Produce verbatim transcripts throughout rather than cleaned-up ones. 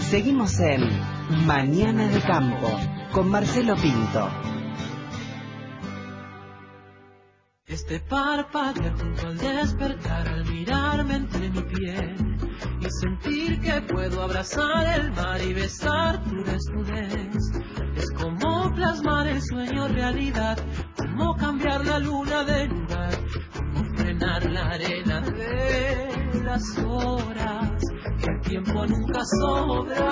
Seguimos en Mañana de Campo con Marcelo Pinto. Este parpadear junto al despertar, al mirarme entre mi piel y sentir que puedo abrazar el mar y besar tu desnudez. Es como plasmar el sueño realidad, como cambiar la luna de lugar, como frenar la arena de las horas, que el tiempo nunca sobra.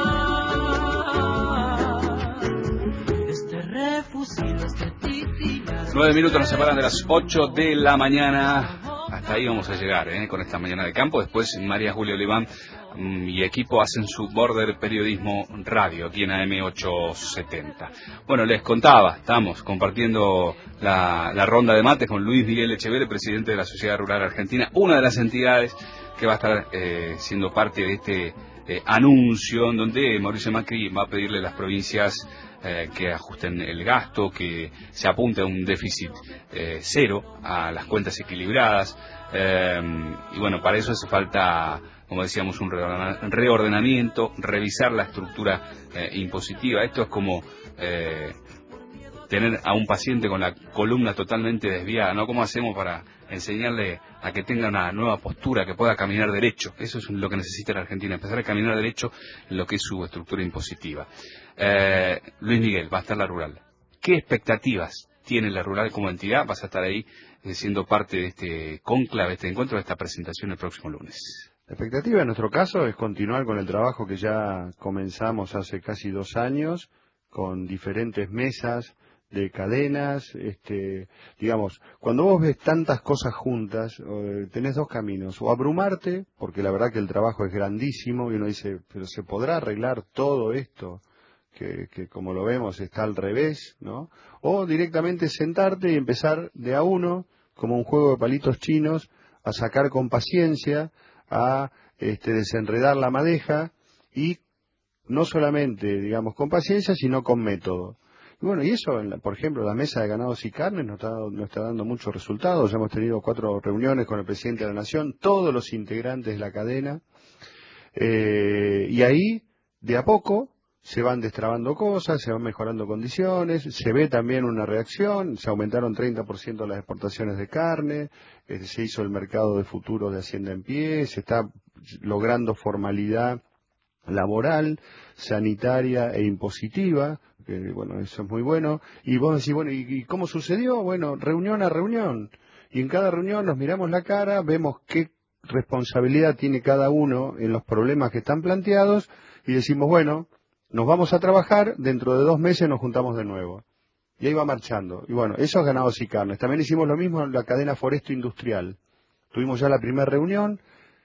Este refusil, este titilar. Nueve minutos nos separan de las ocho de la mañana. Hasta ahí vamos a llegar, ¿eh? Con esta mañana de campo. Después María Julia Oliván um, y equipo hacen su Border Periodismo Radio aquí en A M ochocientos setenta. Bueno, les contaba, estamos compartiendo la, la ronda de mates con Luis Miguel Echeverri, presidente de la Sociedad Rural Argentina, una de las entidades que va a estar eh, siendo parte de este eh, anuncio en donde Mauricio Macri va a pedirle a las provincias Eh, que ajusten el gasto, que se apunte a un déficit eh, cero, a las cuentas equilibradas, eh, y bueno, para eso hace falta, como decíamos, un reordenamiento, revisar la estructura eh, impositiva. Esto es como eh, tener a un paciente con la columna totalmente desviada, ¿no? ¿Cómo hacemos para enseñarle a que tenga una nueva postura, que pueda caminar derecho? Eso es lo que necesita la Argentina, empezar a caminar derecho en lo que es su estructura impositiva. Eh, Luis Miguel, va a estar la rural. ¿Qué expectativas tiene la rural como entidad? Vas a estar ahí eh, siendo parte de este cónclave, este encuentro, de esta presentación el próximo lunes. La expectativa en nuestro caso es continuar con el trabajo que ya comenzamos hace casi dos años, con diferentes mesas de cadenas, este, digamos, cuando vos ves tantas cosas juntas, eh, tenés dos caminos: o abrumarte, porque la verdad que el trabajo es grandísimo, y uno dice, pero ¿se podrá arreglar todo esto? Que, que como lo vemos está al revés, ¿no? O directamente sentarte y empezar de a uno, como un juego de palitos chinos, a sacar con paciencia, a este, desenredar la madeja, y no solamente, digamos, con paciencia, sino con método. Y bueno, y eso, en la, por ejemplo, la mesa de ganados y carnes nos está, nos está dando muchos resultados. Ya hemos tenido cuatro reuniones con el presidente de la Nación, todos los integrantes de la cadena, eh, y ahí, de a poco, se van destrabando cosas, se van mejorando condiciones, se ve también una reacción, se aumentaron treinta por ciento las exportaciones de carne, eh, se hizo el mercado de futuros de Hacienda en pie, se está logrando formalidad laboral, sanitaria e impositiva, que bueno, eso es muy bueno. Y vos decís, bueno, ¿y, y cómo sucedió? Bueno, reunión a reunión, y en cada reunión nos miramos la cara, vemos qué responsabilidad tiene cada uno en los problemas que están planteados, y decimos, bueno, nos vamos a trabajar, dentro de dos meses nos juntamos de nuevo. Y ahí va marchando. Y bueno, eso es ganados y carnes. También hicimos lo mismo en la cadena foresto industrial. Tuvimos ya la primera reunión.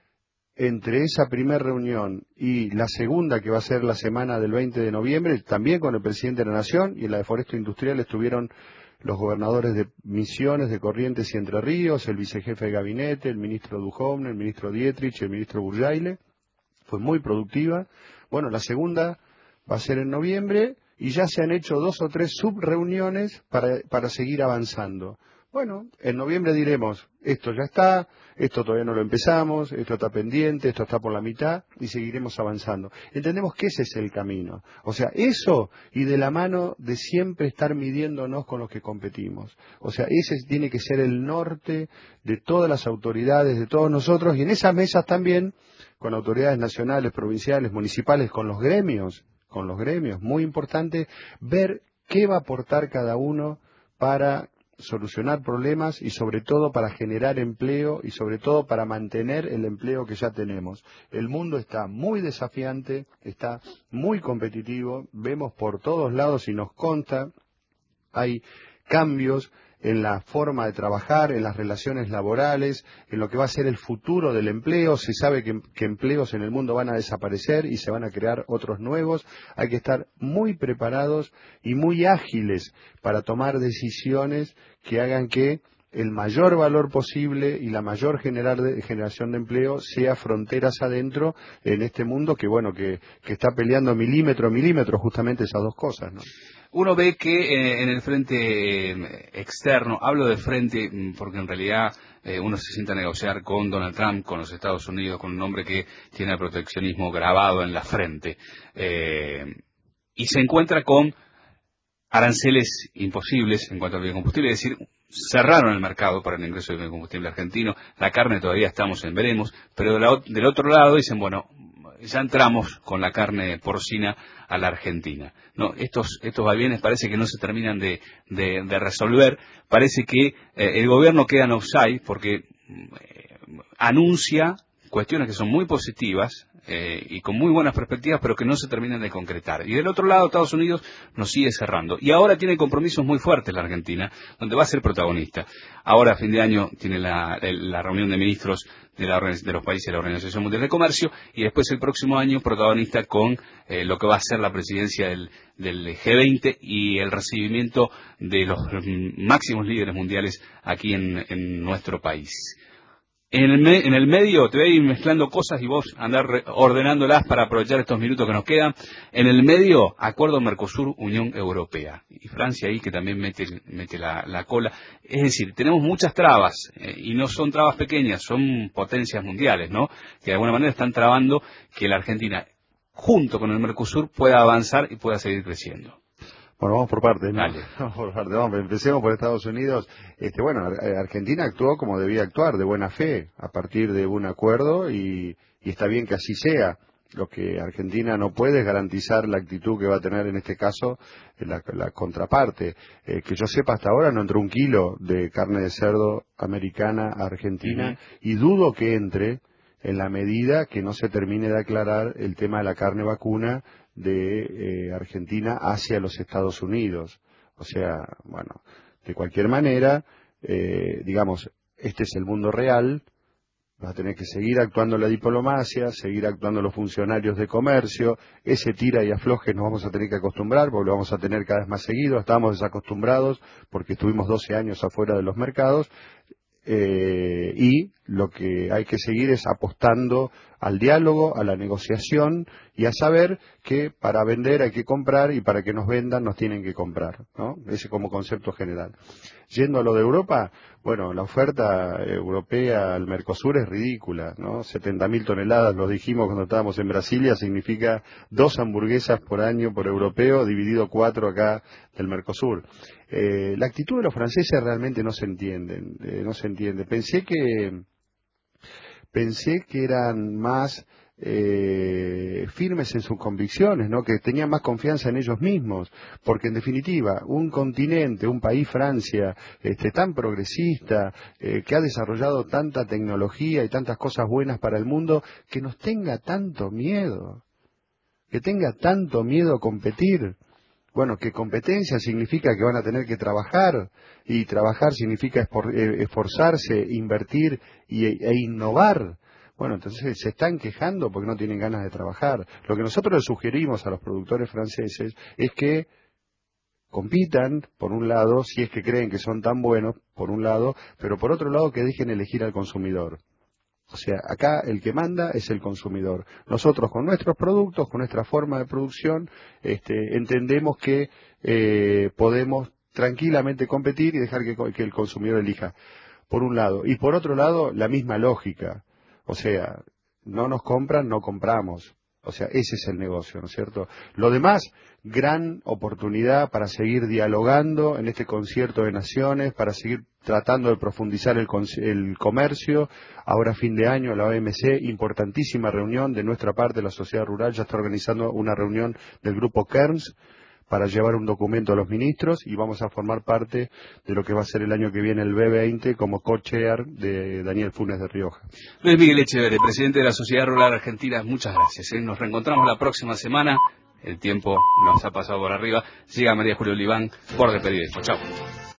Entre esa primera reunión y la segunda, que va a ser la semana del veinte de noviembre, también con el presidente de la Nación, y en la de foresto industrial estuvieron los gobernadores de Misiones, de Corrientes y Entre Ríos, el vicejefe de gabinete, el ministro Duhovne, el ministro Dietrich, el ministro Burjaile. Fue muy productiva. Bueno, la segunda va a ser en noviembre, y ya se han hecho dos o tres subreuniones para, para seguir avanzando. Bueno, en noviembre diremos, esto ya está, esto todavía no lo empezamos, esto está pendiente, esto está por la mitad, y seguiremos avanzando. Entendemos que ese es el camino. O sea, eso, y de la mano de siempre estar midiéndonos con los que competimos. O sea, ese tiene que ser el norte de todas las autoridades, de todos nosotros, y en esas mesas también, con autoridades nacionales, provinciales, municipales, con los gremios, con los gremios, muy importante ver qué va a aportar cada uno para solucionar problemas, y sobre todo para generar empleo, y sobre todo para mantener el empleo que ya tenemos. El mundo está muy desafiante, está muy competitivo, vemos por todos lados y nos consta, hay cambios en la forma de trabajar, en las relaciones laborales, en lo que va a ser el futuro del empleo. Se sabe que, que empleos en el mundo van a desaparecer y se van a crear otros nuevos. Hay que estar muy preparados y muy ágiles para tomar decisiones que hagan que el mayor valor posible y la mayor generar de, generación de empleo sea fronteras adentro en este mundo que, bueno, que, que está peleando milímetro a milímetro justamente esas dos cosas, ¿no? Uno ve que eh, en el frente eh, externo, hablo de frente porque en realidad eh, uno se sienta a negociar con Donald Trump, con los Estados Unidos, con un hombre que tiene el proteccionismo grabado en la frente, eh, y se encuentra con aranceles imposibles en cuanto al biocombustible, es decir, cerraron el mercado para el ingreso del biocombustible argentino, la carne todavía estamos en veremos, pero de la, del otro lado dicen, bueno, ya entramos con la carne porcina a la Argentina. No, estos estos vaivenes parece que no se terminan de, de, de resolver, parece que eh, el gobierno queda en offside porque eh, anuncia cuestiones que son muy positivas eh, y con muy buenas perspectivas, pero que no se terminan de concretar. Y del otro lado, Estados Unidos nos sigue cerrando. Y ahora tiene compromisos muy fuertes la Argentina, donde va a ser protagonista. Ahora, a fin de año, tiene la, la reunión de ministros de, la, de los países de la Organización Mundial de Comercio, y después el próximo año protagonista con eh, lo que va a ser la presidencia del, del G veinte y el recibimiento de los máximos líderes mundiales aquí en, en nuestro país. En el, me, en el medio, te voy a ir mezclando cosas y vos andar re, ordenándolas para aprovechar estos minutos que nos quedan. En el medio, acuerdo Mercosur-Unión Europea. Y Francia ahí que también mete, mete la, la cola. Es decir, tenemos muchas trabas, eh, y no son trabas pequeñas, son potencias mundiales, ¿no? Que de alguna manera están trabando que la Argentina, junto con el Mercosur, pueda avanzar y pueda seguir creciendo. Bueno, vamos por partes, ¿no? Dale. Vamos por partes, vamos, empecemos por Estados Unidos. Este, bueno, Argentina actuó como debía actuar, de buena fe, a partir de un acuerdo, y, y está bien que así sea. Lo que Argentina no puede es garantizar la actitud que va a tener en este caso la, la contraparte. Eh, que yo sepa, hasta ahora no entró un kilo de carne de cerdo americana a Argentina, uh-huh. Y dudo que entre en la medida que no se termine de aclarar el tema de la carne vacuna de eh, Argentina hacia los Estados Unidos. O sea, bueno, de cualquier manera, eh, digamos, este es el mundo real, va a tener que seguir actuando la diplomacia, seguir actuando los funcionarios de comercio, ese tira y afloje nos vamos a tener que acostumbrar, porque lo vamos a tener cada vez más seguido, estábamos desacostumbrados porque estuvimos doce años afuera de los mercados, eh, y lo que hay que seguir es apostando al diálogo, a la negociación y a saber que para vender hay que comprar y para que nos vendan nos tienen que comprar, ¿no? Ese como concepto general. Yendo a lo de Europa, bueno, la oferta europea al Mercosur es ridícula, ¿no? setenta mil toneladas, lo dijimos cuando estábamos en Brasilia, significa dos hamburguesas por año por europeo, dividido cuatro acá del Mercosur. Eh, la actitud de los franceses realmente no se entiende, eh, no se entiende. Pensé que pensé que eran más eh, firmes en sus convicciones, ¿no? Que tenían más confianza en ellos mismos, porque en definitiva un continente, un país, Francia, este, tan progresista, eh, que ha desarrollado tanta tecnología y tantas cosas buenas para el mundo, que nos tenga tanto miedo, que tenga tanto miedo a competir. Bueno, que competencia significa que van a tener que trabajar, y trabajar significa esforzarse, invertir y, e innovar. Bueno, entonces se están quejando porque no tienen ganas de trabajar. Lo que nosotros les sugerimos a los productores franceses es que compitan, por un lado, si es que creen que son tan buenos, por un lado, pero por otro lado que dejen elegir al consumidor. O sea, acá el que manda es el consumidor. Nosotros con nuestros productos, con nuestra forma de producción, este, entendemos que eh, podemos tranquilamente competir y dejar que, que el consumidor elija, por un lado. Y por otro lado, la misma lógica. O sea, no nos compran, no compramos. O sea, ese es el negocio, ¿no es cierto? Lo demás, gran oportunidad para seguir dialogando en este concierto de naciones, para seguir tratando de profundizar el, el comercio. Ahora, fin de año, la O M C, importantísima reunión de nuestra parte, la sociedad rural, ya está organizando una reunión del grupo Kearns para llevar un documento a los ministros, y vamos a formar parte de lo que va a ser el año que viene el B veinte como co-chair de Daniel Funes de Rioja. Luis Miguel Echeverri, presidente de la Sociedad Rural Argentina, muchas gracias. ¿eh? Nos reencontramos la próxima semana. El tiempo nos ha pasado por arriba. Llega María Julia Oliván, Borde Periodismo. Chao.